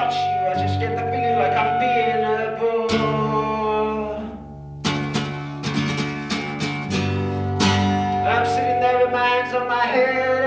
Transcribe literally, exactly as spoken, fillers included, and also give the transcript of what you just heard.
touch you, I just get the feeling like I'm being a bore. I'm sitting there with my hands on my head.